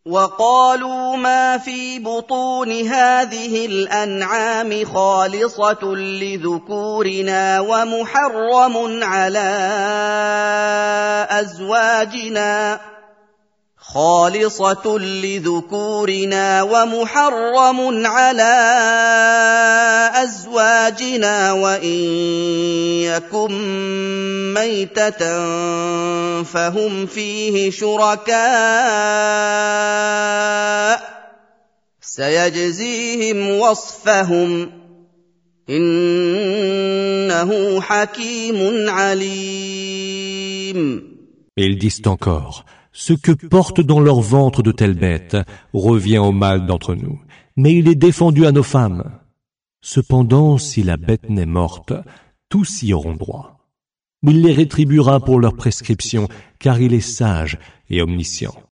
وقالوا ما في بطون هذه الأنعام خالصة لذكورنا ومحرم على أزواجنا وإن يكن ميتة فهم فيه شركاء سيجزيهم وصفهم إنه حكيم عليم. Et ils disent encore, ce que portent dans leur ventre de telles bêtes revient au mâle d'entre nous, mais il est défendu à nos femmes. Cependant, si la bête naît morte, tous y auront droit. Il les rétribuera pour leur prescription, car il est sage et omniscient.